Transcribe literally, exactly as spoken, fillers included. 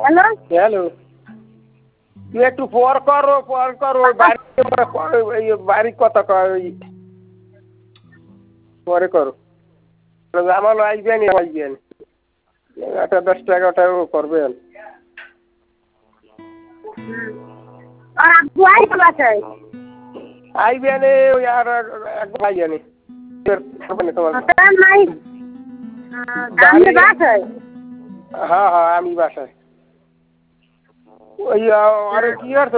hello hello তুই একটু পর করো পর করো বাড়ি বাড়ির কথা কর পরে করো আমার আসবেন আসবেন একটা দশটা এগারোটা করবেন আর আব্বু আইসে বাসায় আইবেন ওই আর একবার আইবেন তোমার নাই আমি বাসায় হ্যাঁ হ্যাঁ আমি বাসায় ওই আরে কি আর